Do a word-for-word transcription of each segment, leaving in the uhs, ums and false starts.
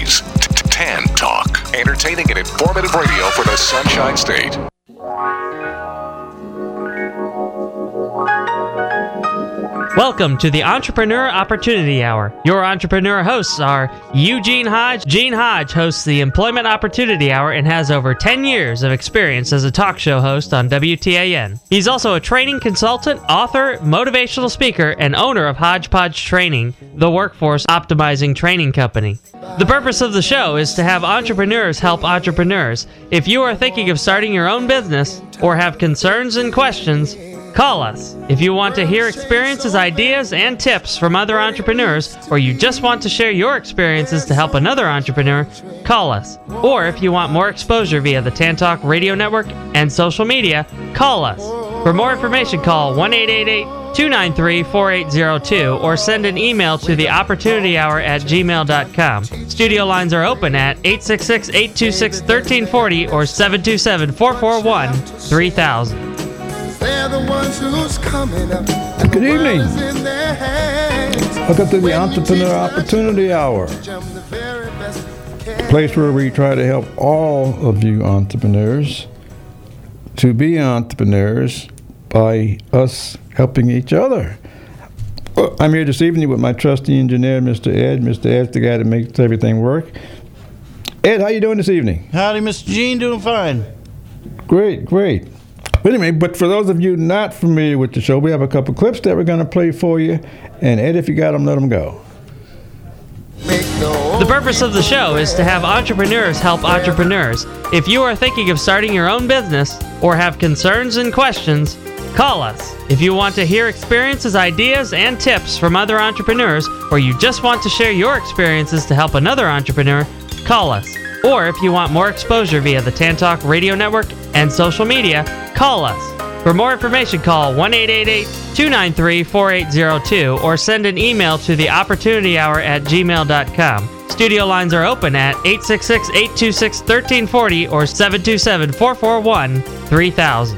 Opportunities. Tan Talk. Entertaining and informative radio for the Sunshine State. Welcome to the Entrepreneur Opportunity Hour. Your entrepreneur hosts are Eugene Hodge. Gene Hodge hosts the Employment Opportunity Hour and has over ten years of experience as a talk show host on W T A N. He's also a training consultant, author, motivational speaker, and owner of Hodgepodge Training, the workforce optimizing training company. The purpose of the show is to have entrepreneurs help entrepreneurs. If you are thinking of starting your own business or have concerns and questions, call us. If you want to hear experiences, ideas, and tips from other entrepreneurs, or you just want to share your experiences to help another entrepreneur, call us. Or if you want more exposure via the Tan Talk Radio Network and social media, call us. For more information, call one eight eight eight, two nine three, four eight zero two or send an email to the opportunity hour at gmail dot com. Studio lines are open at eight six six, eight two six, one three four zero or seven two seven, four four one, three thousand. Good evening. Welcome to the Entrepreneur Opportunity Hour, a place where we try to help all of you entrepreneurs to be entrepreneurs by us helping each other. Well, I'm here this evening with my trusty engineer, Mister Ed. Mister Ed's the guy that makes everything work. Ed, how you doing this evening? Howdy, Mister Gene. Doing fine. Great, great. But anyway, but for those of you not familiar with the show, we have a couple clips that we're going to play for you. And Ed, if you got them, let them go. The purpose of the show is to have entrepreneurs help entrepreneurs. If you are thinking of starting your own business or have concerns and questions, call us. If you want to hear experiences, ideas, and tips from other entrepreneurs, or you just want to share your experiences to help another entrepreneur, call us. Or if you want more exposure via the Tan Talk Radio Network and social media, call us. For more information, call one eight eight eight, two nine three, four eight zero two or send an email to the opportunity hour at gmail dot com. Studio lines are open at eight six six, eight two six, one three four zero or seven two seven, four four one, three thousand.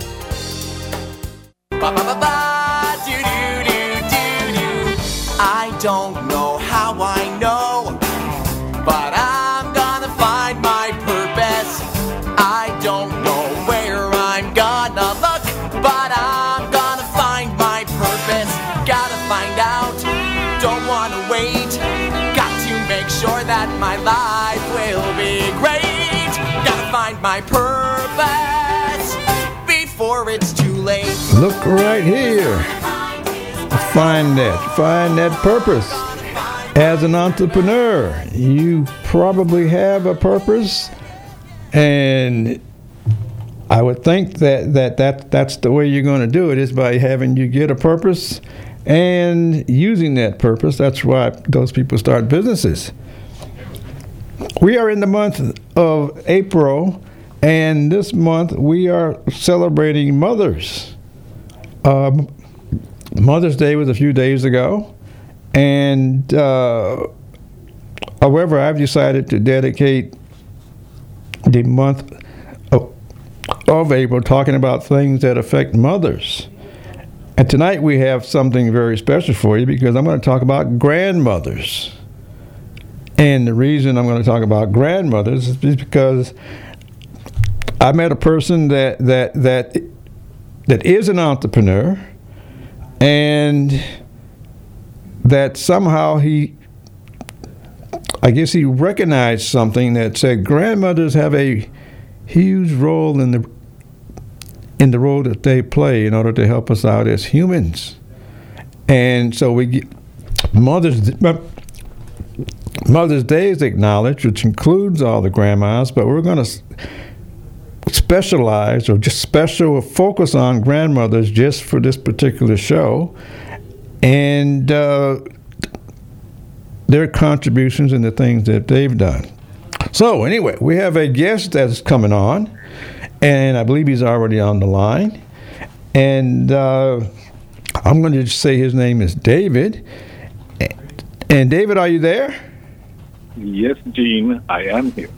I don't know how I know, but I'm gonna find my purpose. I don't know where I'm gonna look, but I'm gonna find my purpose. Gotta find out, don't wanna wait. Got to make sure that my life will be great. Gotta find my purpose before it's too late. Look right here. Find that. Find that purpose. As an entrepreneur, you probably have a purpose, and I would think that, that, that that's the way you're going to do it, is by having you get a purpose and using that purpose. That's why those people start businesses. We are in the month of April, and this month we are celebrating mothers. Um, Mother's Day was a few days ago, and uh, however, I've decided to dedicate the month of, of April talking about things that affect mothers. And tonight we have something very special for you, because I'm going to talk about grandmothers. And the reason I'm going to talk about grandmothers is because I met a person that that that that is an entrepreneur, and that somehow he, I guess he recognized something that said grandmothers have a huge role in the in the role that they play in order to help us out as humans. And so we get Mother's Mother's Day is acknowledged, which includes all the grandmas, but we're going to specialize or just special focus on grandmothers just for this particular show, and uh, their contributions and the things that they've done. So anyway, we have a guest that's coming on, and I believe he's already on the line, and uh, I'm going to just say his name is David. And David, are you there? Yes, Gene, I am here.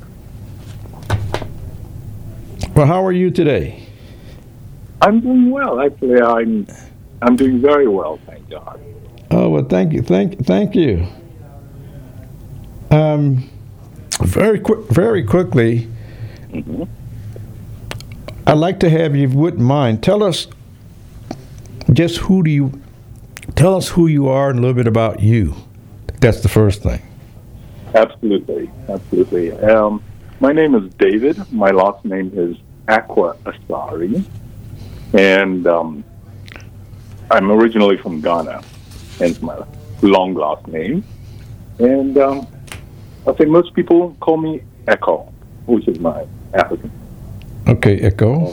Well, how are you today? I'm doing well. Actually, I'm I'm doing very well, thank God. Oh, well, thank you, thank, thank you. Um, very quick, very quickly, Mm-hmm. I'd like to have you, if you wouldn't mind, tell us just who do you, tell us who you are and a little bit about you. That's the first thing. Absolutely, absolutely. Um, my name is David. My last name is Aqua Asari, and um, I'm originally from Ghana, hence my long last name. And um, I think most people call me Echo, which is my African. Okay, Echo.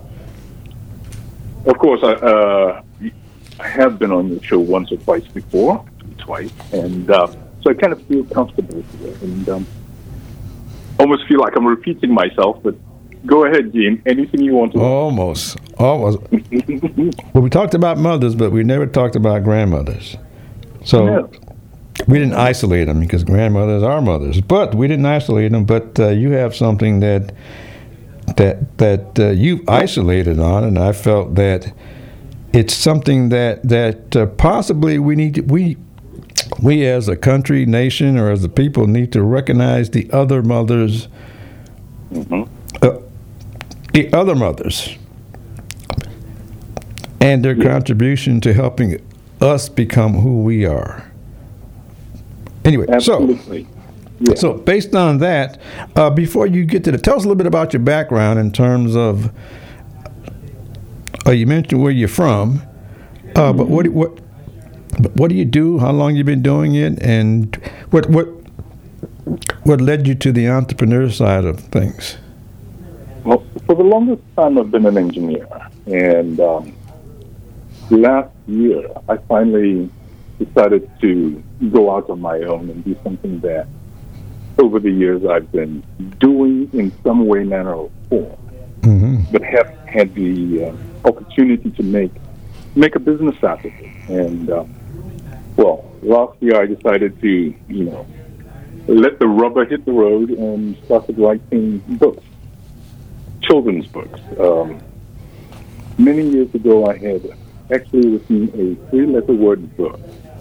Of course, I, uh, I have been on the show once or twice before, twice, and uh, so I kind of feel comfortable here, and um, almost feel like I'm repeating myself. But go ahead, Gene. Anything you want to? Almost, almost. Well, we talked about mothers, but we never talked about grandmothers. So Yeah. we didn't isolate them because grandmothers are mothers, but we didn't isolate them. But uh, you have something that that that uh, you've isolated on, and I felt that it's something that that uh, possibly we need to, we we as a country, nation, or as a people need to recognize the other mothers, Mm-hmm. uh, the other mothers, and their contribution to helping us become who we are. Anyway, Absolutely. so. Yeah. So based on that, uh, before you get to the, tell us a little bit about your background in terms of, uh, you mentioned where you're from, uh, but what what what do you do? How long you been doing it, and what what what led you to the entrepreneur side of things? Well, for the longest time, I've been an engineer, and um, last year I finally decided to go out on my own and do something that over the years I've been doing in some way, manner, or form, Mm-hmm. but have had the uh, opportunity to make make a business out of it. And uh, well, last year I decided to, you know, let the rubber hit the road and started writing books, children's books. Um, many years ago, I had actually written a three-letter word book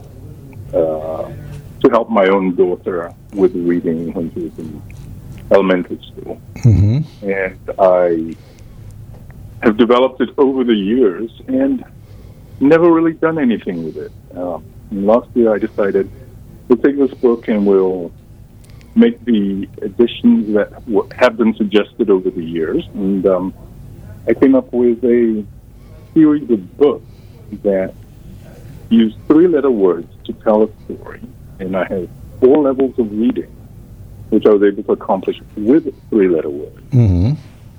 uh, to help my own daughter with reading when she was in elementary school. Mm-hmm. And I have developed it over the years and never really done anything with it. Um, last year I decided we'll take this book and we'll make the additions that w- have been suggested over the years. And um, I came up with a series of books that use three-letter words to tell a story. And I have four levels of reading, which I was able to accomplish with three-letter words. Mm-hmm.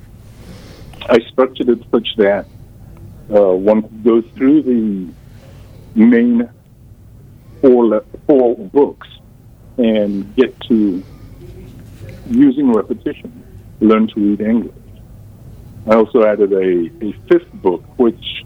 I structured it such that uh, one could go through the main four, le- four books and get to, using repetition, learn to read English. I also added a, a fifth book, which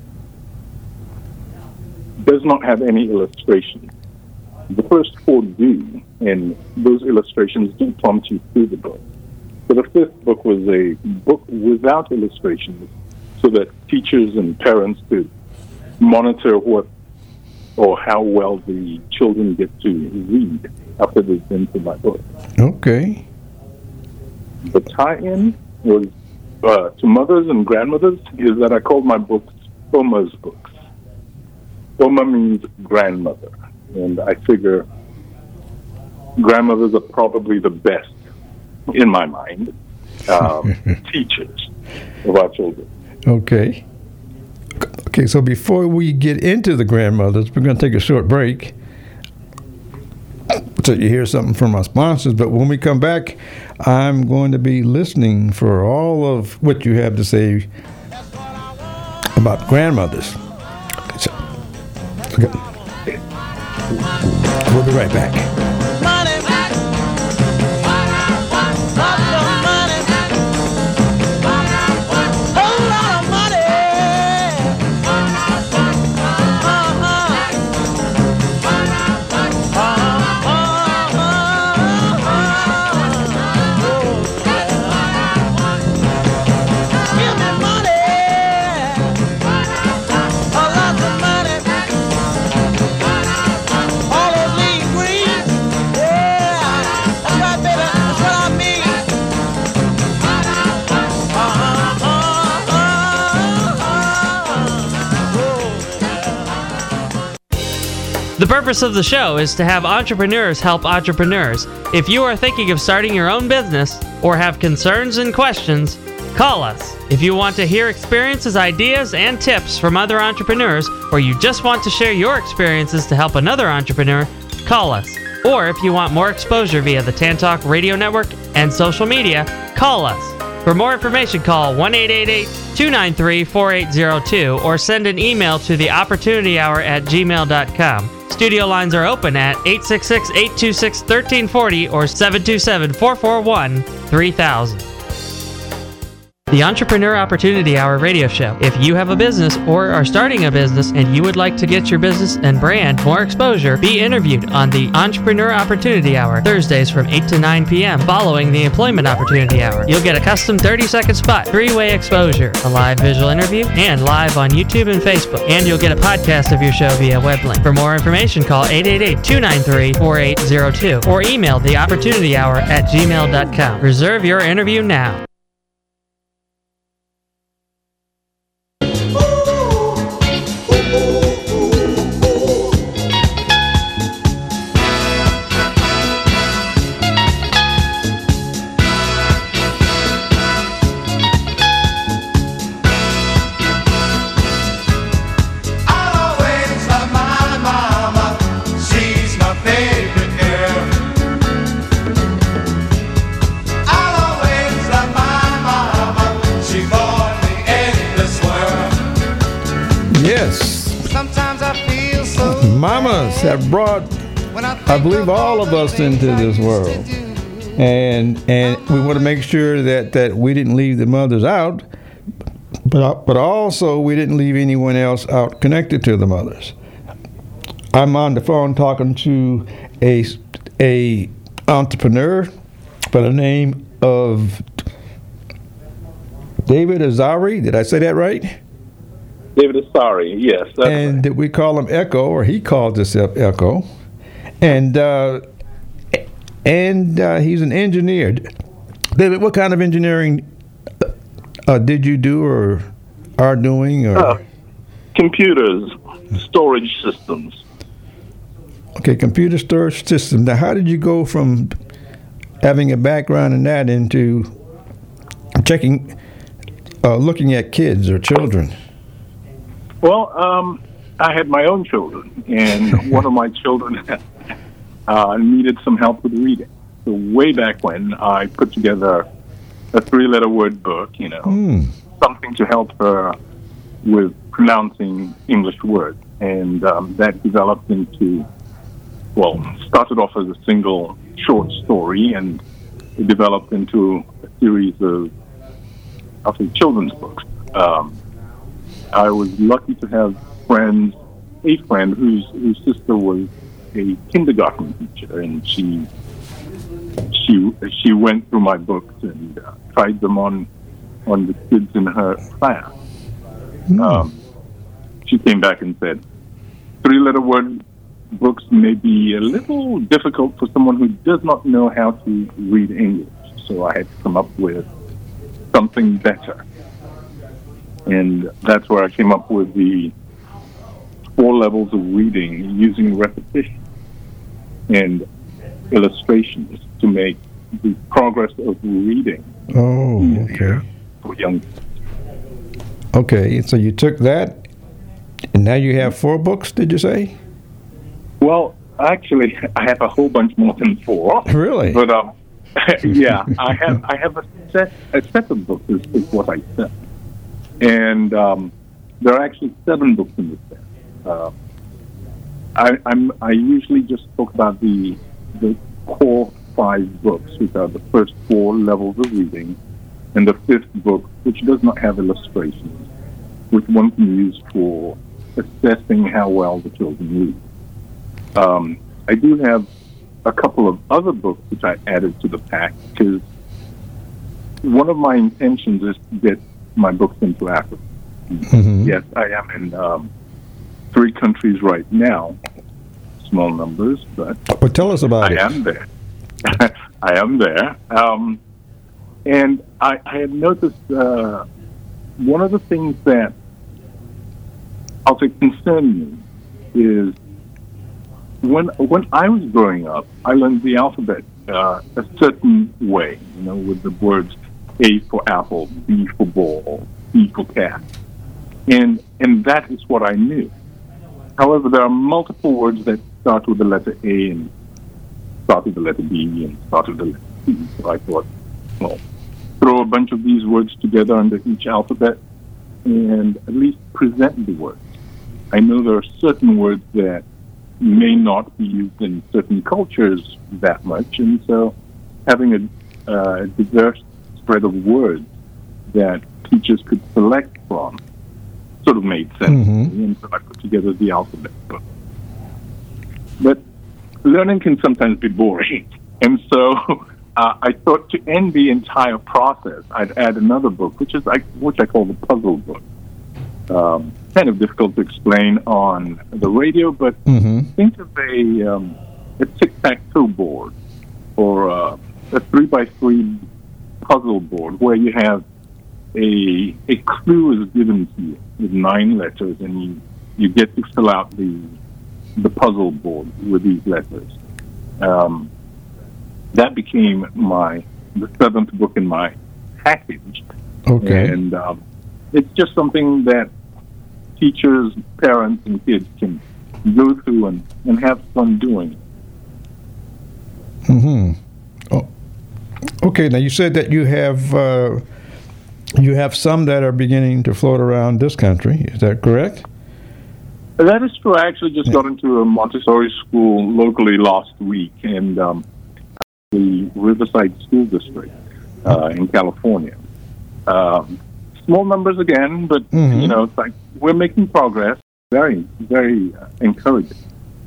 does not have any illustrations. The first four do, and those illustrations do prompt you through the book. So the fifth book was a book without illustrations, so that teachers and parents could monitor what or how well the children get to read after they've been through my book. Okay. The tie-in was uh, to mothers and grandmothers is that I called my books Oma's books. Oma means grandmother, and I figure grandmothers are probably the best, in my mind, um, teachers of our children. Okay. Okay, so before we get into the grandmothers, we're going to take a short break so you hear something from our sponsors. But when we come back, I'm going to be listening for all of what you have to say about grandmothers. So, okay. We'll be right back. Money, lots of money, whole lot of money. Give me money, lots of money. All those lean greens. purpose of the show is to have entrepreneurs help entrepreneurs. If you are thinking of starting your own business or have concerns and questions, call us. If you want to hear experiences, ideas, and tips from other entrepreneurs, or you just want to share your experiences to help another entrepreneur, call us. Or if you want more exposure via the Tantalk Radio Network and social media, call us. For more information, call one eight eight eight, two nine three, four eight zero two or send an email to the opportunity hour at gmail dot com. Studio lines are open at eight six six, eight two six, one three four zero or seven two seven, four four one, three thousand. The Entrepreneur Opportunity Hour radio show. If you have a business or are starting a business and you would like to get your business and brand more exposure, be interviewed on the Entrepreneur Opportunity Hour, Thursdays from eight to nine p.m. following the Employment Opportunity Hour. You'll get a custom thirty-second spot, three-way exposure, a live visual interview, and live on YouTube and Facebook. And you'll get a podcast of your show via web link. For more information, call eight eight eight, two nine three, four eight zero two or email the opportunity hour at gmail dot com. Reserve your interview now. Mamas have brought, I believe, all of us into this world, and and we want to make sure that, that we didn't leave the mothers out, but but also we didn't leave anyone else out connected to the mothers. I'm on the phone talking to a a entrepreneur by the name of David Azari. Did I say that right? David Azari, yes. That's and right. We call him Echo, or he calls himself Echo. And uh, and uh, he's an engineer. David, what kind of engineering uh, did you do or are doing? Or? Uh, computers, storage systems. Okay, computer storage system. Now, how did you go from having a background in that into checking, uh, looking at kids or children? Well, um, I had my own children, and one of my children uh, needed some help with reading. So way back when, I put together a three-letter word book, you know, Mm. something to help her with pronouncing English words. And um, that developed into, well, started off as a single short story, and it developed into a series of, of children's books. Um, I was lucky to have friends, a friend whose whose sister was a kindergarten teacher, and she she she went through my books and uh, tried them on on the kids in her class. Mm. Um, she came back and said, three-letter word books may be a little difficult for someone who does not know how to read English, so I had to come up with something better. And that's where I came up with the four levels of reading using repetition and illustrations to make the progress of reading Oh, easier okay. for young. Okay, so you took that, and now you have four books, did you say? Well, actually, I have a whole bunch more than four. Really? But um, yeah, I have I have a set a set of books is, is what I said. And um, there are actually seven books in this set. Uh, I, I'm, I usually just talk about the the core five books, which are the first four levels of reading, and the fifth book, which does not have illustrations, which one can use for assessing how well the children read. Um, I do have a couple of other books which I added to the pack, because one of my intentions is to get my books into Africa. Mm-hmm. Yes, I am in um, three countries right now. Small numbers, but Well, tell us about I it. am there. I am there. Um, and I, I had noticed uh, one of the things that I'll say concerned me is when when I was growing up, I learned the alphabet uh, a certain way, you know, with the words A for apple, B for ball, C for cat, and and that is what I knew. However, there are multiple words that start with the letter A and start with the letter B and start with the letter C. So I thought, well, throw a bunch of these words together under each alphabet and at least present the words. I know there are certain words that may not be used in certain cultures that much, and so having a uh, diverse spread of words that teachers could select from sort of made sense. Mm-hmm. And so I put together the alphabet book. But learning can sometimes be boring, and so uh, I thought to end the entire process, I'd add another book, which is I, which I call the puzzle book. Um, kind of difficult to explain on the radio, but mm-hmm. think of a, um, a tic-tac-toe board or uh, a three-by-three puzzle board where you have a a clue is given to you with nine letters, and you, you get to fill out the the puzzle board with these letters. Um, that became my the seventh book in my package. Okay. And um, it's just something that teachers, parents, and kids can go through and, and have fun doing. Mm-hmm. Oh. Okay, now you said that you have uh, you have some that are beginning to float around this country. Is that correct? That is true. I actually just got into a Montessori school locally last week in um, the Riverside School District uh, in California. Um, small numbers again, but mm-hmm. you know, it's like we're making progress. Very, very uh, encouraging.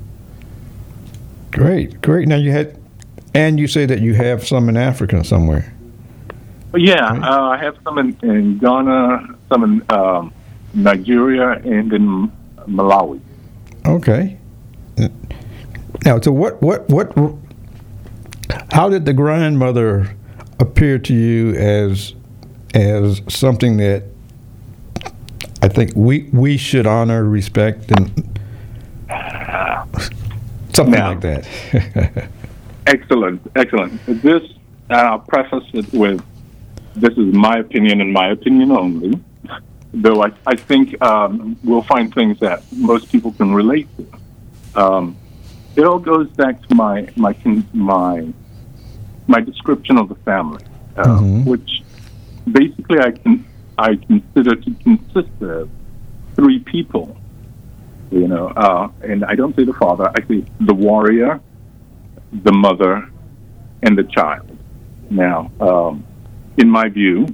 Great, great. Now you had, and you say that you have some in Africa somewhere. Yeah, right. uh, I have some in, in Ghana, some in um, Nigeria, and in Malawi. Okay. Now, so what, what, what, how did the grandmother appear to you as, as something that I think we we should honor, respect, and something now, like that? Excellent, excellent. This, I'll preface it with, this is my opinion and my opinion only. Though I, I think um, we'll find things that most people can relate to. Um, it all goes back to my my my my description of the family, uh, mm-hmm. which basically I can I consider to consist of three people. You know, uh, and I don't say the father; I say the warrior, the mother, and the child. Now, um, in my view,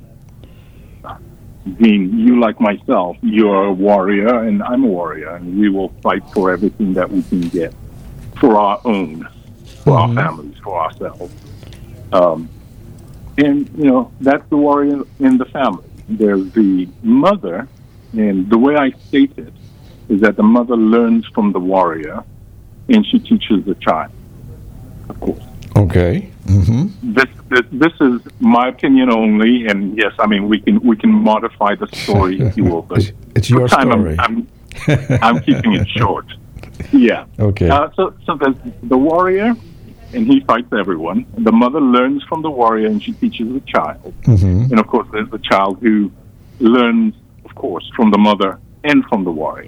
Dean, you like myself, you're a warrior and I'm a warrior, and we will fight for everything that we can get for our own, for mm-hmm. our families, for ourselves. Um, and, you know, that's the warrior in the family. There's the mother, and the way I state it is that the mother learns from the warrior and she teaches the child, of course. Okay. Mm-hmm. This, this this is my opinion only, and yes, I mean we can we can modify the story if you will, but it's, it's your time story. I'm, I'm, I'm keeping it short. Yeah. Okay. Uh, so so there's the warrior, and he fights everyone. The mother learns from the warrior, and she teaches the child. Mm-hmm. And of course, there's the child who learns, of course, from the mother and from the warrior.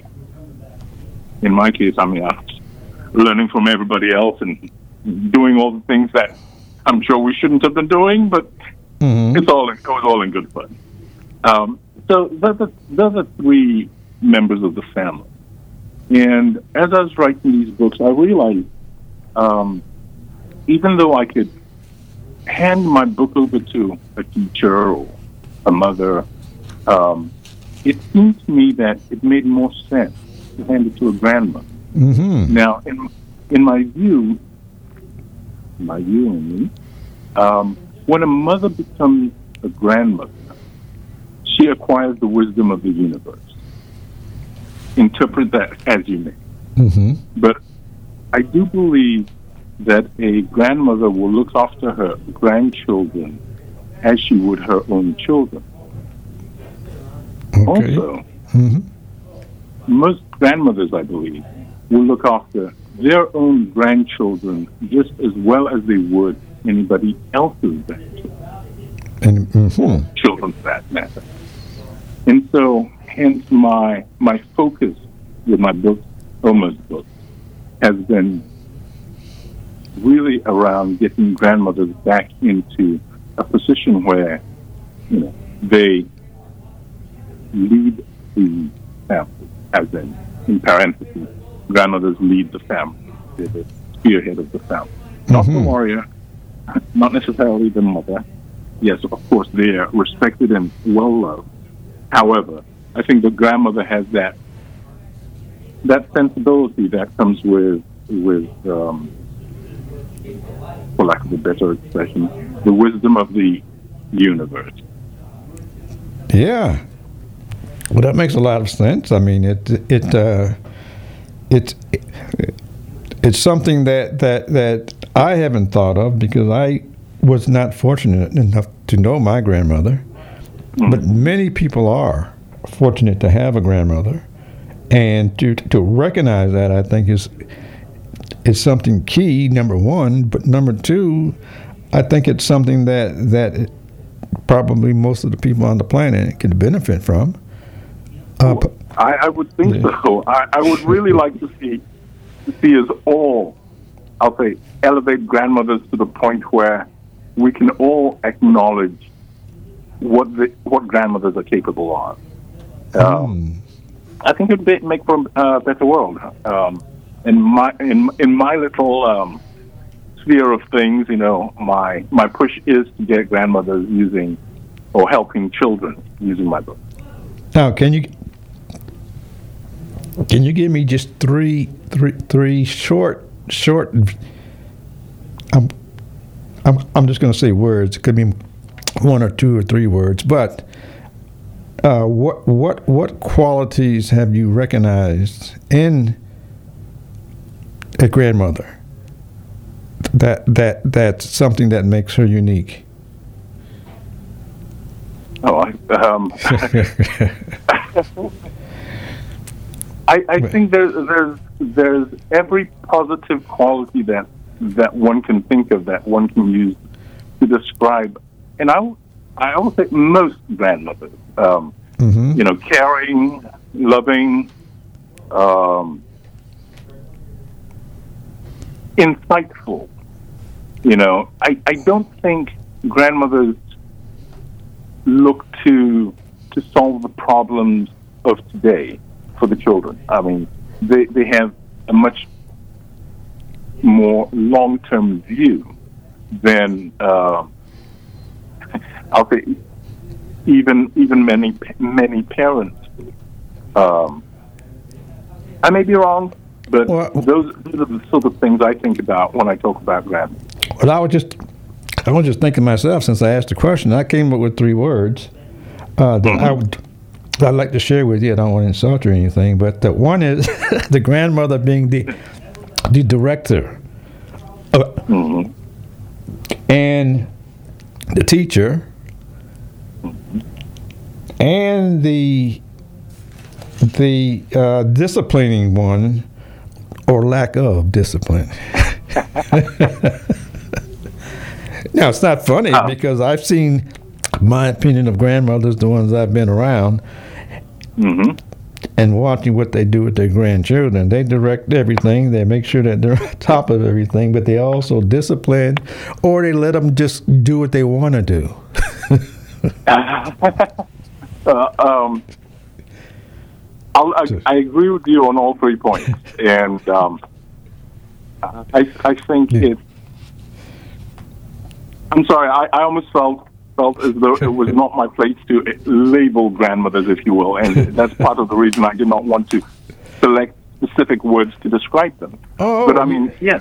In my case, I mean, I'm learning from everybody else and doing all the things that I'm sure we shouldn't have been doing, but mm-hmm. it's all in, it was all in good fun. Um, so those are, those are three members of the family. And as I was writing these books, I realized um, even though I could hand my book over to a teacher or a mother, um, it seemed to me that it made more sense to hand it to a grandmother. Mm-hmm. Now, in in my view, my view only, um, when a mother becomes a grandmother, she acquires the wisdom of the universe. Interpret that as you may. Mm-hmm. But I do believe that a grandmother will look after her grandchildren as she would her own children. Okay. Also, mm-hmm. most grandmothers, I believe, will look after their own grandchildren just as well as they would anybody else's grandchildren, And mm-hmm. children for that matter. And so, hence my my focus with my book, Oma's book, has been really around getting grandmothers back into a position where, you know, they lead the family, as in, in parentheses, grandmothers lead the family. They're the spearhead of the family. Not the warrior, not necessarily the mother. Yes, of course, they are respected and well-loved. However, I think the grandmother has that that sensibility that comes with, with um, for lack of a better expression, the wisdom of the universe. Yeah. Well, that makes a lot of sense. I mean, it it uh, it's it's something that, that that I haven't thought of because I was not fortunate enough to know my grandmother, mm-hmm. but many people are fortunate to have a grandmother, and to to recognize that, I think is is something key. Number one, but number two, I think it's something that that probably most of the people on the planet could benefit from. Uh, well, I, I would think yeah. so. I, I would really like to see to see us all, I'll say, elevate grandmothers to the point where we can all acknowledge what the, what grandmothers are capable of. Um, mm. I think it would make for a better world. Um, in my in in my little um, sphere of things, you know, my my push is to get grandmothers using or helping children using my book. Now, can you can you give me just three three three short short? I'm I'm I'm just going to say words. It could be one or two or three words, but uh, what what what qualities have you recognized in a grandmother that that that's something that makes her unique? Oh, I, um, I, I think there's there's there's every positive quality that that one can think of, that one can use to describe, and I I would say most grandmothers, um, mm-hmm. you know, caring, loving, um, insightful. You know, I, I don't think grandmothers look to to solve the problems of today for the children. I mean, they they have a much more long-term view than uh, I'll say even even many many parents. Um, I may be wrong, but well, those, those are the sort of things I think about when I talk about grandma. Well, I was just I was just thinking myself since I asked the question. I came up with three words uh, that mm-hmm. I would I'd like to share with you. I don't want to insult you or anything, but the one is the grandmother being the the director, uh, mm-hmm. and the teacher, mm-hmm. and the the uh, disciplining one, or lack of discipline. Now, it's not funny oh. because I've seen my opinion of grandmothers, the ones I've been around, mm-hmm. and watching what they do with their grandchildren. They direct everything. They make sure that they're on top of everything, but they also discipline, or they let them just do what they want to do. uh, um, I'll, I, I agree with you on all three points, and um, I, I think yeah. it. I'm sorry. I, I almost felt felt as though it was not my place to label grandmothers, if you will, and that's part of the reason I did not want to select specific words to describe them. Oh, but I mean, yes.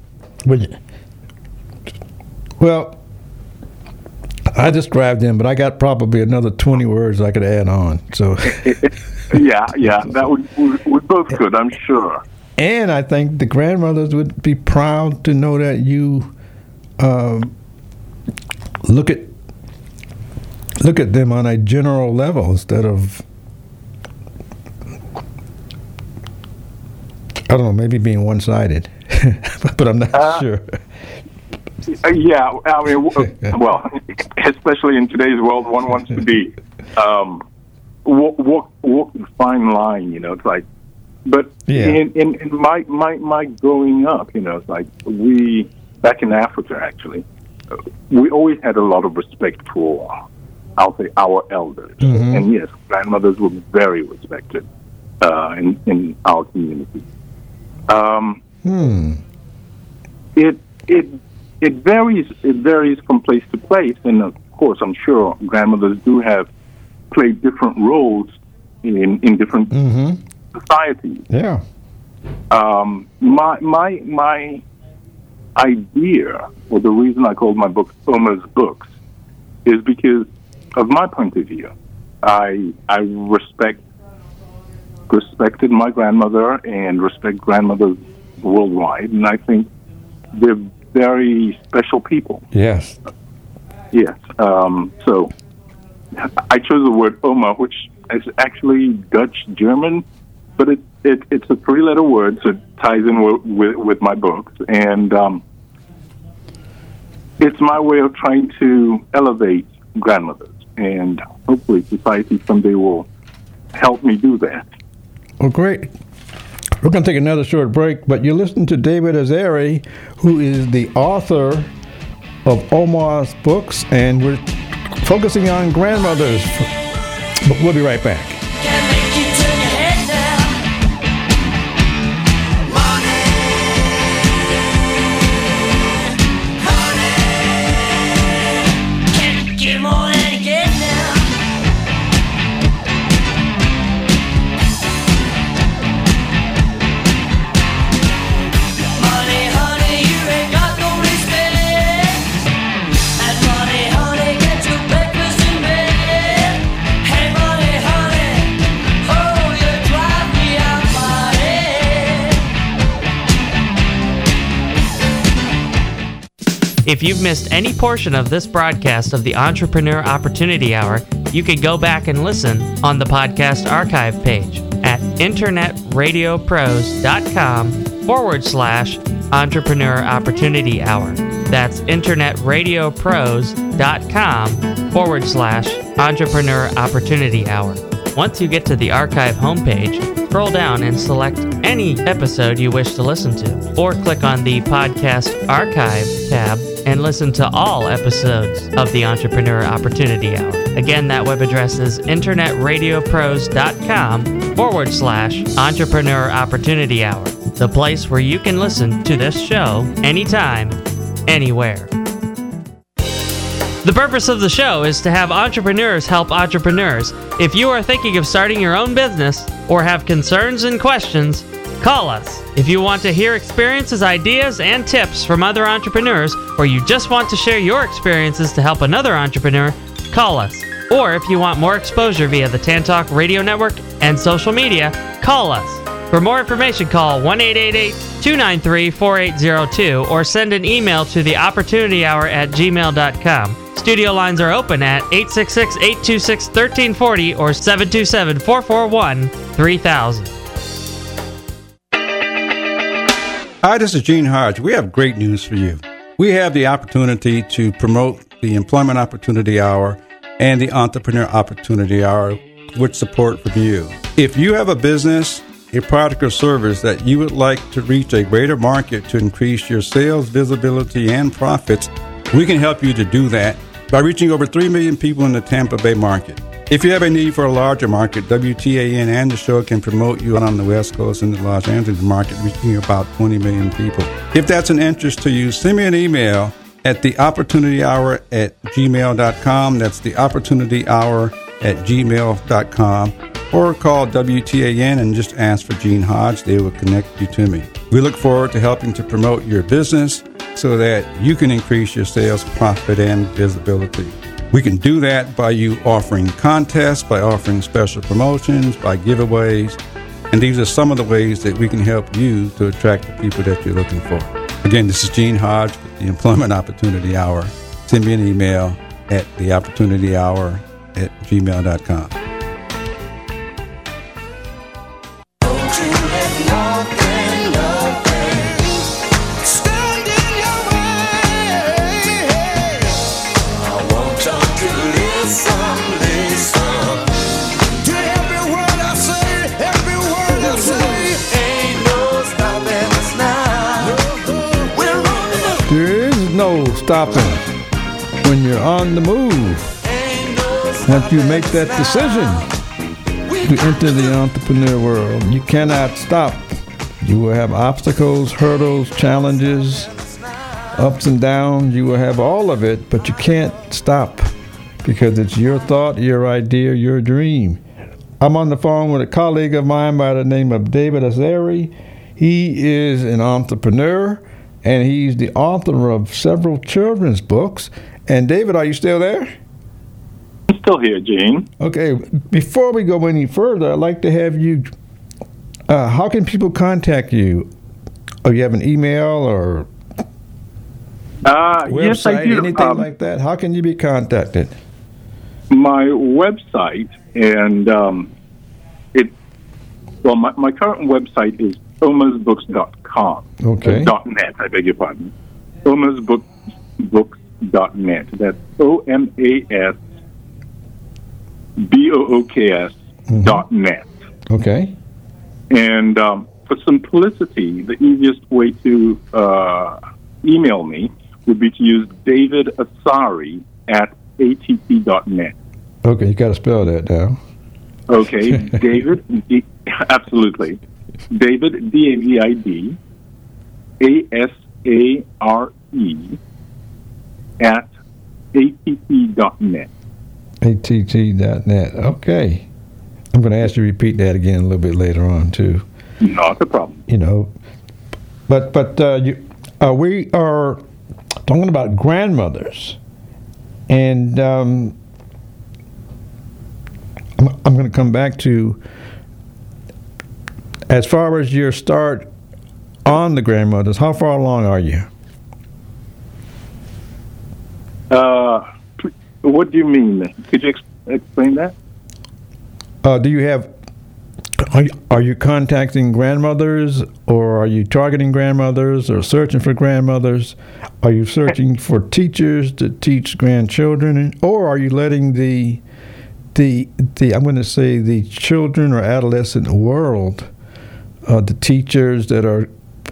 Well, I described them, but I got probably another twenty words I could add on. So, yeah, yeah, that would we, we both could, I'm sure. And I think the grandmothers would be proud to know that you um, look at look at them on a general level instead of I don't know, maybe being one-sided, but I'm not Uh, sure. Uh, yeah, I mean, w- well, especially in today's world, one wants to be um, walk, walk, walk the fine line. You know, it's like, but Yeah. in, in, in my, my my growing up, you know, it's like we back in Africa actually, uh, we always had a lot of respect for, I'll say, our elders, Mhm. and yes, grandmothers were very respected uh, in in our community. Um, Hmm. it it it varies it varies from place to place, and of course I'm sure grandmothers do have played different roles in in different Mm-hmm. societies. Yeah. Um, my my my idea, or the reason I called my book Oma's Books, is because of my point of view. I I respect respected my grandmother and respect grandmothers worldwide, and I think they're very special people. Yes. Yes. Um, so I chose the word Oma, which is actually Dutch German, but it, it it's a three-letter word, so it ties in with with, with my books, and um, it's my way of trying to elevate grandmothers, and hopefully society someday will help me do that. Well, great. We're going to take another short break, but you listen to David Azari, who is the author of Oma's Books, and we're focusing on grandmothers. But we'll be right back. Can make you turn your head now. Money, honey, can't you get more than you get now? Money, honey, you ain't got no respect. And money, honey, get your breakfast in bed. Hey, money, honey, oh, you drive me out my head. If you've missed any portion of this broadcast of the Entrepreneur Opportunity Hour, you can go back and listen on the podcast archive page at internetradiopros.com forward slash Entrepreneur Opportunity Hour. That's internetradiopros.com forward slash Entrepreneur Opportunity Hour. Once you get to the archive homepage, scroll down and select any episode you wish to listen to, or click on the Podcast Archive tab and listen to all episodes of the Entrepreneur Opportunity Hour. Again, that web address is internetradiopros.com forward slash Entrepreneur Opportunity Hour, the place where you can listen to this show anytime, anywhere. The purpose of the show is to have entrepreneurs help entrepreneurs. If you are thinking of starting your own business or have concerns and questions, call us. If you want to hear experiences, ideas, and tips from other entrepreneurs, or you just want to share your experiences to help another entrepreneur, call us. Or if you want more exposure via the Tantalk Radio Network and social media, call us. For more information, call one eight eight eight, two nine three, four eight zero two or send an email to the opportunity hour at gmail dot com. Studio lines are open at eight six six, eight two six, one three four zero or seven two seven, four four one, three thousand. Hi, this is Gene Hodge. We have great news for you. We have the opportunity to promote the Employment Opportunity Hour and the Entrepreneur Opportunity Hour with support from you. If you have a business, a product or service that you would like to reach a greater market to increase your sales, visibility, and profits, we can help you to do that by reaching over three million people in the Tampa Bay market. If you have a need for a larger market, W T A N and the show can promote you on the West Coast and the Los Angeles market, reaching about twenty million people. If that's an interest to you, send me an email at the opportunity hour at gmail dot com. That's the opportunity hour at gmail dot com. Or call W T A N and just ask for Gene Hodge. They will connect you to me. We look forward to helping to promote your business so that you can increase your sales, profit, and visibility. We can do that by you offering contests, by offering special promotions, by giveaways. And these are some of the ways that we can help you to attract the people that you're looking for. Again, this is Gene Hodge with the Employment Opportunity Hour. Send me an email at the opportunity hour at gmail dot com. Don't you let nothing stopping when you're on the move. Once you make that decision to enter the entrepreneur world, you cannot stop. You will have obstacles, hurdles, challenges, ups and downs. You will have all of it, but you can't stop because it's your thought, your idea, your dream. I'm on the phone with a colleague of mine by the name of David Azari. He is an entrepreneur, and he's the author of several children's books. And David, are you still there? I'm still here, Gene. Okay, before we go any further, I'd like to have you, uh, how can people contact you? Oh, you have an email or Uh, website, yes, I do. anything Um, like that? How can you be contacted? My website, and um, it, well, my, my current website is omas books dot com. Okay. Uh, .net, I beg your pardon. omas books dot net. That's O M A S B O O K S dot net. Okay. And um, for simplicity, the easiest way to uh, email me would be to use David Azari at A T T dot net. Okay, you got to spell that down. Okay, David, D- absolutely. David, D A V I D, A S A R E, at A T T dot net. A T T dot net. Okay. I'm going to ask you to repeat that again a little bit later on, too. Not a problem. You know, but but uh, you, uh, we are talking about grandmothers, and um, I'm, I'm going to come back to as far as your start on the grandmothers. How far along are you? Uh, what do you mean? Could you ex- explain that? Uh, do you have? Are you, are you contacting grandmothers, or are you targeting grandmothers, or searching for grandmothers? Are you searching for teachers to teach grandchildren, or are you letting the the the I'm going to say the children or adolescent world, uh, the teachers that are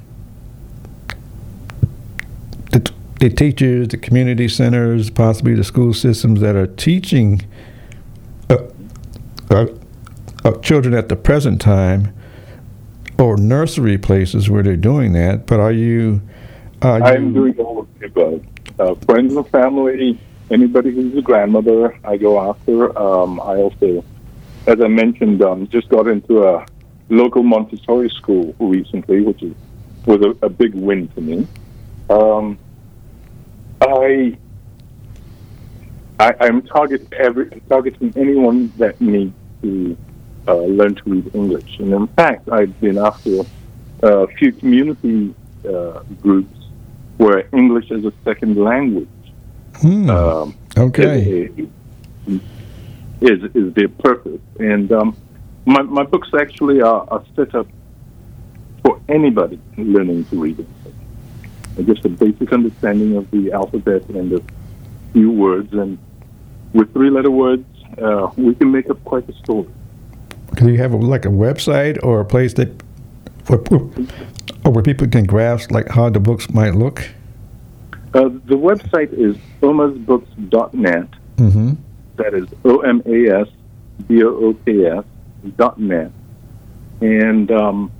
the, the teachers, the community centers, possibly the school systems that are teaching uh, uh, uh, children at the present time, or nursery places where they're doing that. But are you? Are you I'm doing all of the above. Uh, friends and family, anybody who's a grandmother, I go after. Um, I also, as I mentioned, um, just got into a local Montessori school recently, which is was a, a big win for me. Um, I, I I'm target every targeting anyone that needs to uh, learn to read English, and in fact, I've been after a few community uh, groups where English is a second language. Hmm. Um, okay. Is, is is their purpose, and um, my my books actually are, are set up for anybody learning to read English. Just a basic understanding of the alphabet and a few words, and with three-letter words, uh, we can make up quite a story. Do you have a, like a website or a place that where, or where people can grasp like how the books might look? Uh, the website is omas books dot net. Mm-hmm. That is O M A S B O O K S dot net. And, um,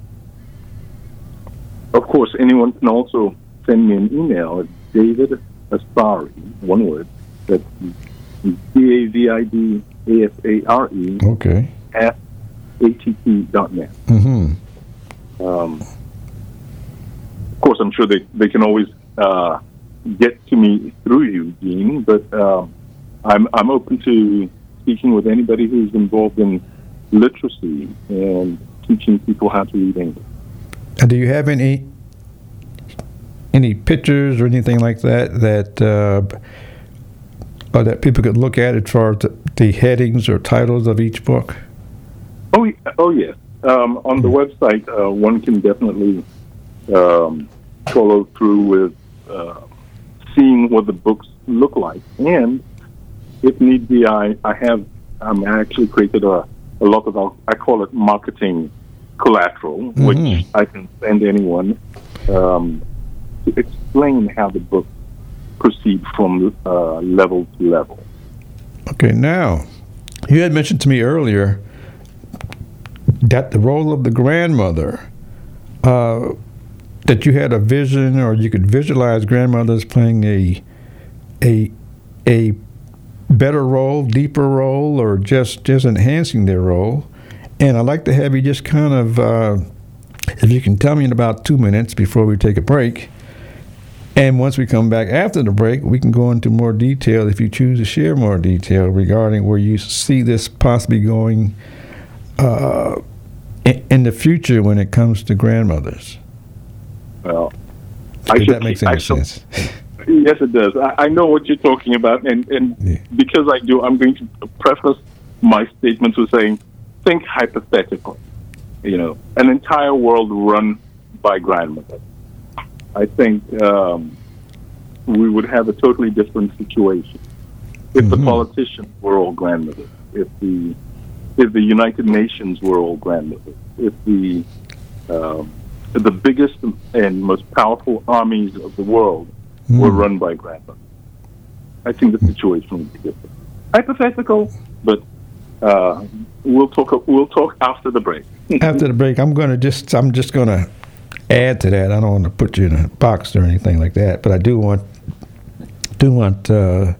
of course, anyone can also send me an email at David Azari, one word, that's D A V I D A S A R E, Okay. at A T T dot net. Mm-hmm. Um, of course, I'm sure they, they can always uh, get to me through you, Gene, but um, I'm I'm open to speaking with anybody who's involved in literacy and teaching people how to read English. And do you have any any pictures or anything like that that uh, or that people could look at as far as the, the headings or titles of each book? Oh, y- oh yes. Um, on the website, uh, one can definitely um, follow through with uh, seeing what the books look like, and if need be, I, I have um, I actually created a, a lot of, I call it marketing collateral, Mm-hmm. which I can send anyone um, to explain how the book proceed from uh, level to level. Okay, now, you had mentioned to me earlier that the role of the grandmother, uh, that you had a vision or you could visualize grandmothers playing a a a better role, deeper role, or just, just enhancing their role. And I'd like to have you just kind of, uh, if you can tell me in about two minutes before we take a break, and once we come back after the break, we can go into more detail if you choose to share more detail regarding where you see this possibly going uh, in, in the future when it comes to grandmothers. Well, I If should, that makes I any should- sense. Yes, it does. I, I know what you're talking about, and, and Yeah. because I do, I'm going to preface my statements with saying, think hypothetically. You know, an entire world run by grandmothers. I think um, we would have a totally different situation if the Mhm. politicians were all grandmothers, if the if the United Nations were all grandmothers, if the um, the biggest and most powerful armies of the world were Mm. run by grandmothers. I think the situation would be different. Hypothetical, but uh, we'll talk. We'll talk after the break. After the break, I'm gonna just I'm just gonna add to that. I don't want to put you in a box or anything like that, but I do want do want uh,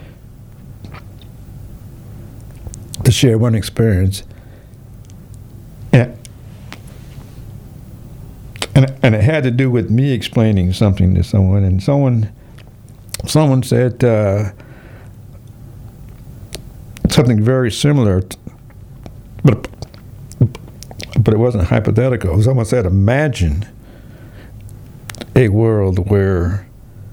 to share one experience. And, and and it had to do with me explaining something to someone, and someone someone said uh, something very similar, t- but but it wasn't hypothetical. Someone said, imagine a world where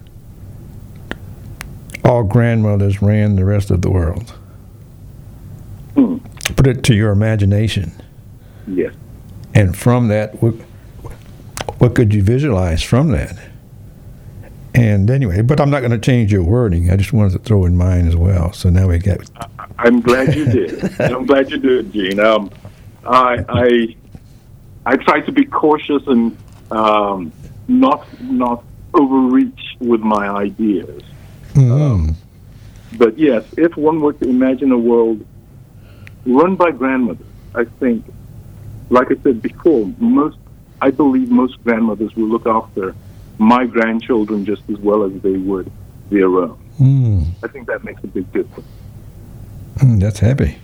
all grandmothers ran the rest of the world. Hmm. Put it to your imagination. Yes. And from that, what, what could you visualize from that? And anyway, but I'm not going to change your wording. I just wanted to throw in mine as well. So now we got... I'm glad you did. I'm glad you did, Gene. Um, I, I I try to be cautious and um, not not overreach with my ideas. Mm. But yes, if one were to imagine a world run by grandmothers, I think, like I said before, most I believe most grandmothers will look after my grandchildren just as well as they would their own. Mm. I think that makes a big difference. Mm, that's heavy.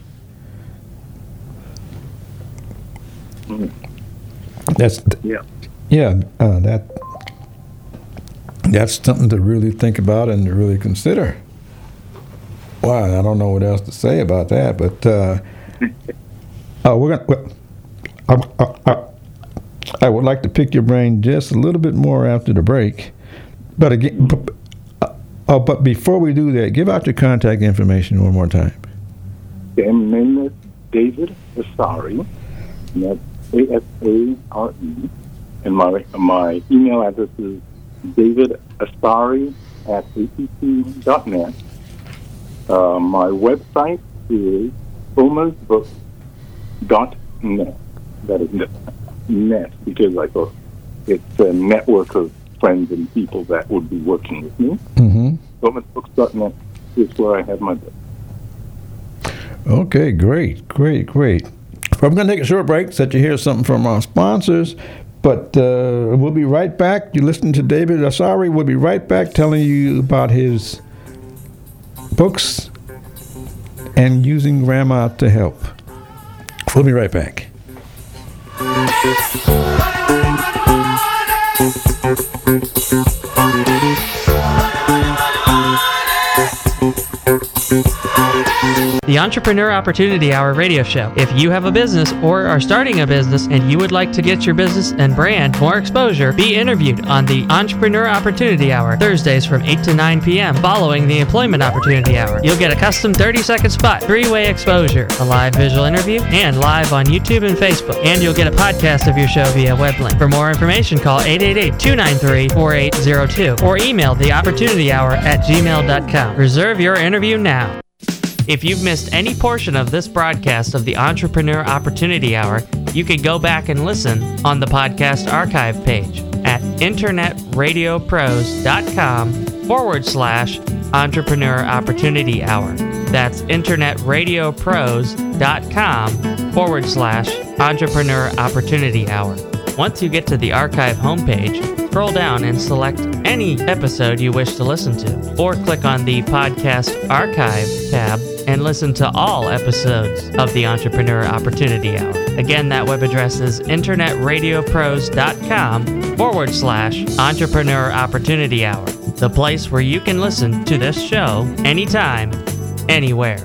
Mm. That's Yeah. yeah. Uh, that that's something to really think about and to really consider. Wow, I don't know what else to say about that, but uh, uh, we're gonna. Well, I, I, I, I would like to pick your brain just a little bit more after the break, but again, b- uh, uh, but before we do that, give out your contact information one more time. Okay, my name is David Asari, and that's A S A R E, and my my email address is davidasari at A T T dot net. Uh, my website is omosbooks dot net. That is net, net because I thought it's a network of friends and people that would be working with me. Mm-hmm. omosbooks dot net is where I have my book. Okay, great, great, great. Well, I'm going to take a short break so that you hear something from our sponsors, but uh, we'll be right back. You listen to David Asari. We'll be right back telling you about his books and using grandma to help. We'll be right back. The Entrepreneur Opportunity Hour radio show. If you have a business or are starting a business and you would like to get your business and brand more exposure, be interviewed on the Entrepreneur Opportunity Hour, Thursdays from eight to nine p.m. following the Employment Opportunity Hour. You'll get a custom thirty-second spot, three-way exposure, a live visual interview, and live on YouTube and Facebook. And you'll get a podcast of your show via web link. For more information, call eight eight eight, two nine three, four eight zero two or email the opportunity hour at gmail dot com. Reserve your interview now. If you've missed any portion of this broadcast of the Entrepreneur Opportunity Hour, you can go back and listen on the podcast archive page at internet radio pros dot com forward slash Entrepreneur Opportunity Hour. That's internetradiopros.com forward slash Entrepreneur Opportunity Hour. Once you get to the archive homepage, scroll down and select any episode you wish to listen to, or click on the Podcast Archive tab and listen to all episodes of the Entrepreneur Opportunity Hour. Again, that web address is internetradiopros.com forward slash Entrepreneur Opportunity Hour, the place where you can listen to this show anytime, anywhere.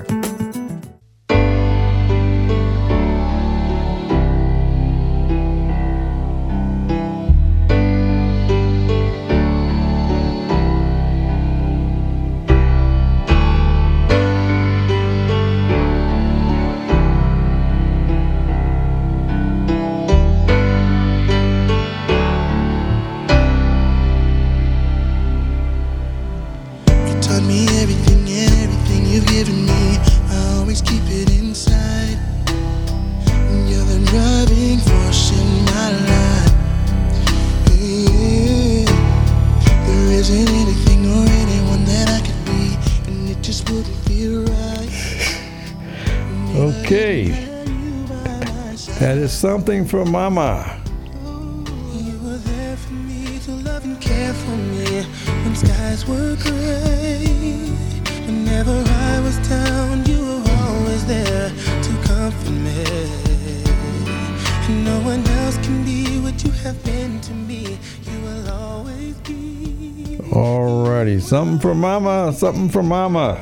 Okay, that is something from Mama. You were there for me to love and care for me when skies were gray. Whenever I was down, you were always there to comfort me. And no one else can be what you have been to me. You will always be. Alrighty, something from Mama, something from Mama.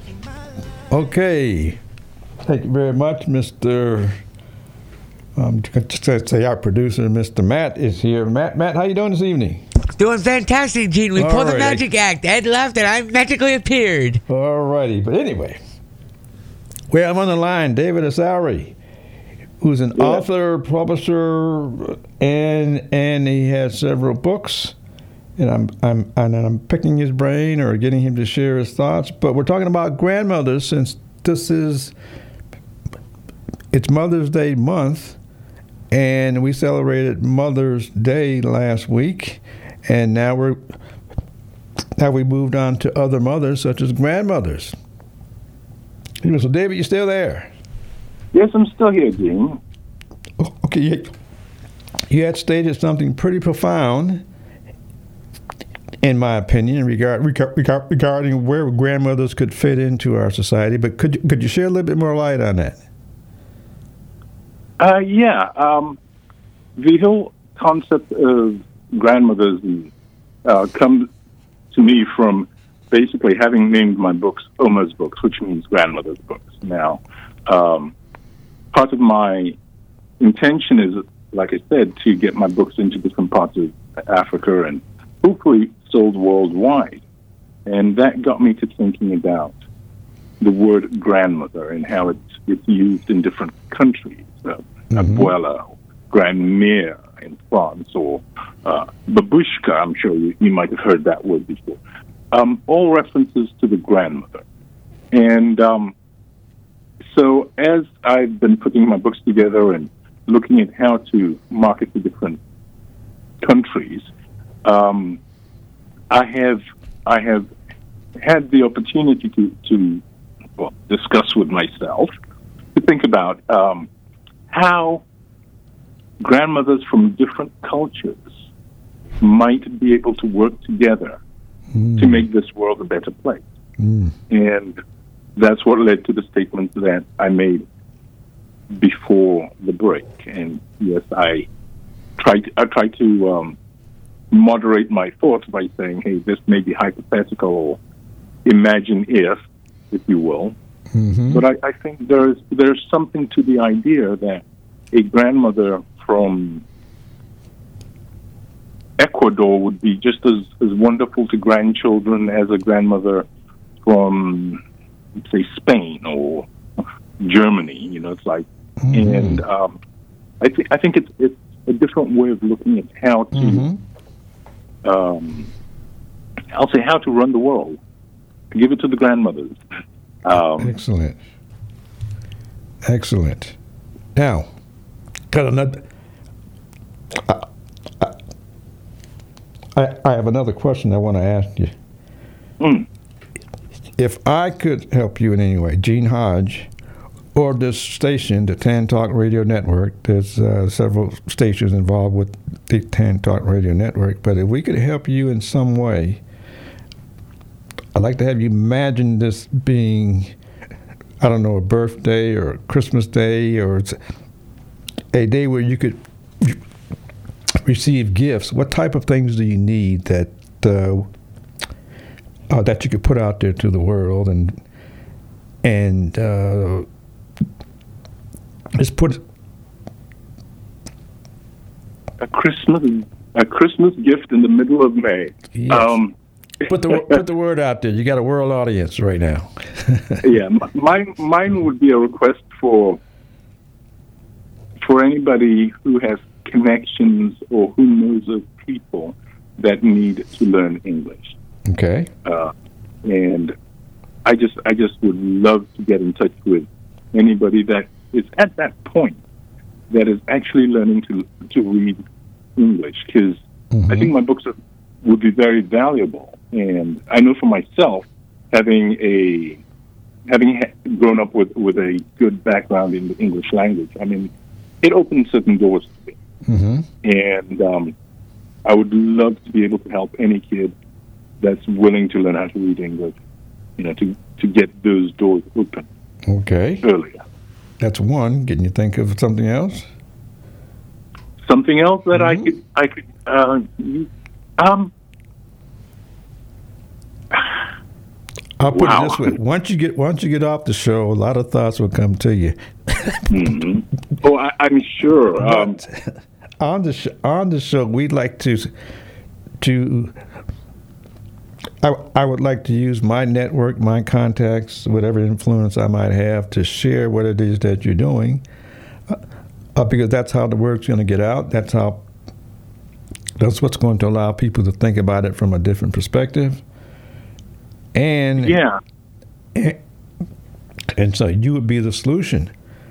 Okay. Thank you very much, Mister Um, just say our producer, Mister Matt, is here. Matt, Matt, how you doing this evening? Doing fantastic, Gene. We All pulled the right. magic act. Ed left and I magically appeared. Alrighty, but anyway, we have on the line David Asari, who's an Yeah. author, publisher, and and he has several books. And I'm I'm and I'm picking his brain or getting him to share his thoughts. But we're talking about grandmothers since this is. It's Mother's Day month, and we celebrated Mother's Day last week, and now we're now we moved on to other mothers such as grandmothers. So, David, you still there? Yes, I'm still here, Gene. Okay, you, you had stated something pretty profound, in my opinion, regard, regard, regard, regarding where grandmothers could fit into our society. But could you, could you share a little bit more light on that? Uh, yeah, um, the whole concept of grandmothers uh, comes to me from basically having named my books Oma's books, which means grandmother's books. Now, um, part of my intention is, like I said, to get my books into different parts of Africa and hopefully sold worldwide. And that got me to thinking about the word grandmother and how it's, it's used in different countries. Uh, Mm-hmm. Abuela, grandmère in France, or uh, babushka, I'm sure you, you might have heard that word before. Um, all references to the grandmother. And um, so as I've been putting my books together and looking at how to market to different countries, um, I have I have had the opportunity to, to well, discuss with myself, to think about um, how grandmothers from different cultures might be able to work together mm. to make this world a better place. Mm. And that's what led to the statement that I made before the break. And yes, I tried, I tried to um, moderate my thoughts by saying, hey, this may be hypothetical or imagine if, if you will. Mm-hmm. But I, I think there's there's something to the idea that a grandmother from Ecuador would be just as, as wonderful to grandchildren as a grandmother from, say, Spain or Germany. You know, it's like, mm-hmm. and um, I think I think it's it's a different way of looking at how to, mm-hmm. um, I'll say, how to run the world. Give it to the grandmothers. Um, Excellent. Excellent. Now, got another. I, I, I have another question I want to ask you. Mm. If I could help you in any way, Gene Hodge, or this station, the Tan Talk Radio Network, there's uh, several stations involved with the Tan Talk Radio Network, but if we could help you in some way, I'd like to have you imagine this being, I don't know, a birthday or a Christmas day, or it's a day where you could receive gifts. What type of things do you need that uh, uh, that you could put out there to the world, and and uh, just put a Christmas a Christmas gift in the middle of May. Yes. Um, put the put the word out there. You got a world audience right now. Yeah, m- mine mine would be a request for for anybody who has connections or who knows of people that need to learn English. Okay. Uh, and I just I just would love to get in touch with anybody that is at that point that is actually learning to to read English, because Mm-hmm. I think my books are, would be very valuable. And I know for myself, having a having ha- grown up with, with a good background in the English language, I mean, it opens certain doors to me. Mm-hmm. And um, I would love to be able to help any kid that's willing to learn how to read English, you know, to, to get those doors open Okay. earlier. That's one. Can you think of something else? Something else that I Mhm. could I could uh, use, um. I'll put Wow. it this way: once you get once you get off the show, a lot of thoughts will come to you. Mhm. Oh, I, I'm sure. Um, But on the sh- on the show, we'd like to to. I, I would like to use my network, my contacts, whatever influence I might have, to share what it is that you're doing, uh, uh, because that's how the word's going to get out. That's how. That's what's going to allow people to think about it from a different perspective. And yeah. and, and so you would be the solution.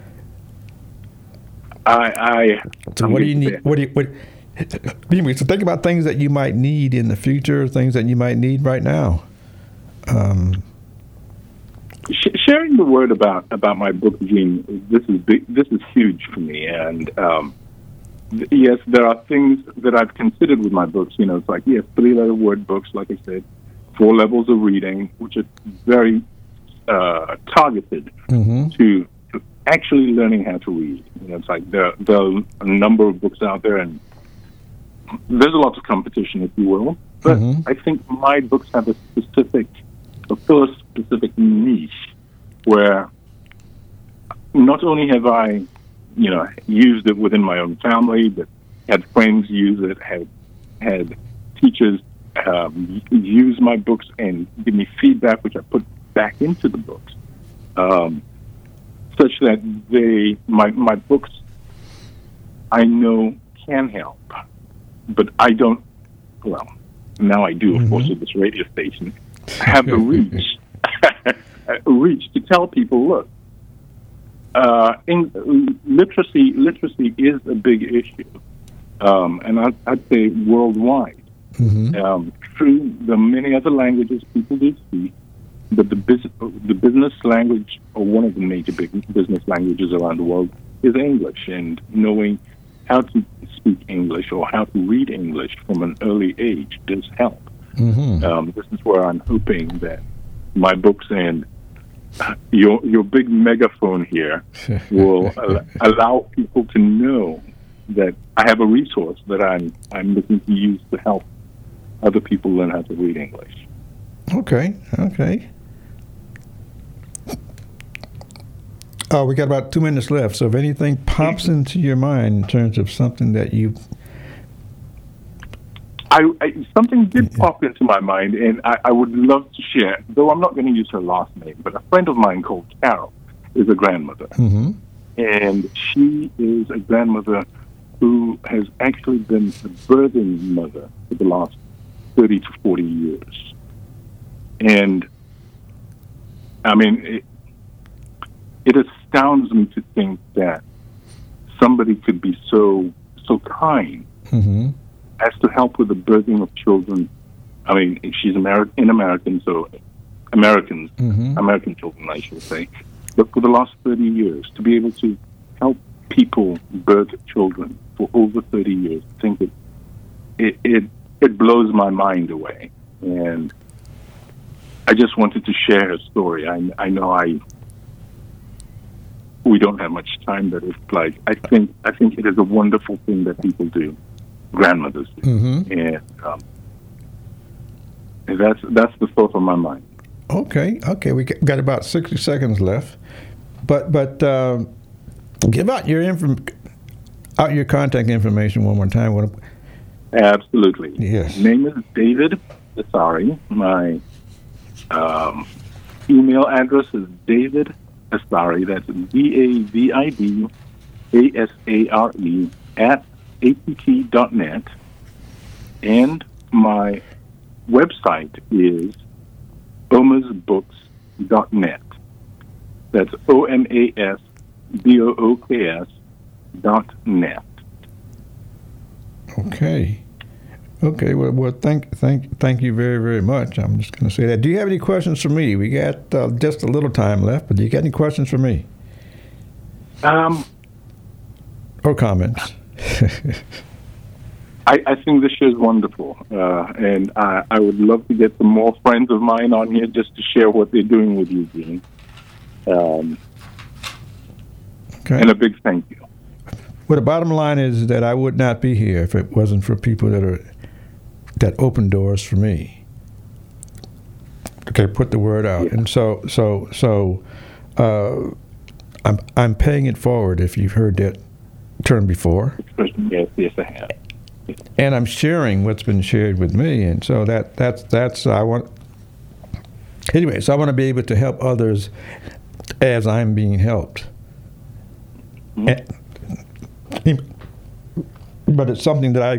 I. I So I'm what do you gonna need? say- What do you? What, anyway, so think about things that you might need in the future, things that you might need right now. Um, Sh- sharing the word about, about my book, Gene, this is big, this is huge for me. And um, th- yes, there are things that I've considered with my books. You know, it's like, yes, three-letter word books, like I said, four levels of reading, which are very uh, targeted mhm. to, to actually learning how to read. You know, it's like there, there are a number of books out there, and there's a lot of competition, if you will. But Mhm. I think my books have a specific, a first specific niche where not only have I, you know, used it within my own family, but had friends use it, had had teachers um, use my books and give me feedback, which I put back into the books, um, such that they, my my books, I know can help, but I don't. Well, now I do, of Mhm. course, with this radio station. I have the reach, reach to tell people, look, uh, in, literacy literacy is a big issue, um, and I'd, I'd say worldwide. Mhm. Um, true, there are many other languages people do speak, but the, bus- the business language, or one of the major big business languages around the world, is English. And knowing how to speak English or how to read English from an early age does help. Mhm. Um, this is where I'm hoping that my books and your your big megaphone here will al- allow people to know that I have a resource that I'm I'm looking to use to help other people learn how to read English. Okay. Okay. Oh, we got about two minutes left. So if anything pops into your mind in terms of something that you, I, I something did pop into my mind, and I, I would love to share. Though I'm not going to use her last name, but a friend of mine called Carol is a grandmother, mm-hmm. and she is a grandmother who has actually been a birthing mother for the last thirty to forty years. And, I mean, it, it astounds me to think that somebody could be so so kind Mm-hmm. as to help with the birthing of children I mean, she's Ameri- in American, so Americans, Mhm. American children, I should say. But for the last thirty years, to be able to help people birth children for over thirty years, I think it it it, it blows my mind away. And I just wanted to share her story. I I know I we don't have much time, but it's like I think I think it is a wonderful thing that people do, grandmothers do, Mhm. and, um, and that's that's the thought on my mind. Okay, okay, we got got about sixty seconds left, but but um, give out your inform out your contact information one more time. What? Absolutely. Yes. Name is David Asari. My um, email address is David Asari. That's D A V I D A S A R E at A T T dot net. And my website is omas books dot net. That's O M A S B O O K S dot net. Okay. Okay. Well, well, thank, thank, thank you very, very much. I'm just going to say that. Do you have any questions for me? We got uh, just a little time left, but do you got any questions for me Um, or comments? I, I think this show is wonderful, uh, and I, I would love to get some more friends of mine on here just to share what they're doing with you, Gene. Um, Okay. and a big thank you. Well, the bottom line is that I would not be here if it wasn't for people that are that open doors for me. Okay, put the word out, Yeah. and so so so uh, I'm I'm paying it forward. If you've heard that term before, Yes, yes, I have. and I'm sharing what's been shared with me, and so that that's that's I want. Anyway, so I want to be able to help others as I'm being helped. And, but it's something that I,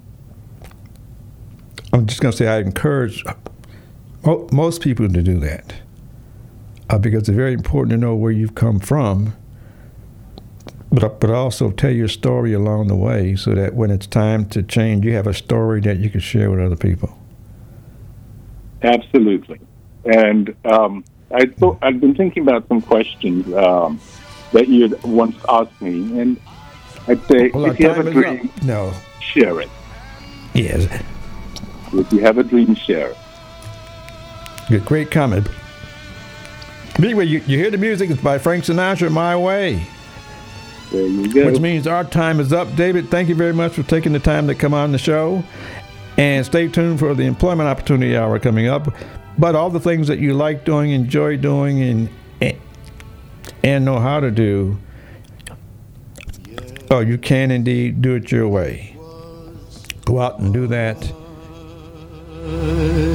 I'm just going to say I encourage mo- most people to do that uh, because it's very important to know where you've come from, but but also tell your story along the way so that when it's time to change, you have a story that you can share with other people. Absolutely. And um, I thought I've been thinking about some questions um, that you had once asked me, and I'd say Well, our if you have time a is dream, up. No. share it. Yes. If you have a dream, share it. Good, great comment. Anyway, you, you hear the music. It's by Frank Sinatra, My Way. There you go. Which means our time is up. David, thank you very much for taking the time to come on the show. And stay tuned for the Employment Opportunity Hour coming up. But all the things that you like doing, enjoy doing, and and, and know how to do, oh, you can indeed do it your way. Go out and do that.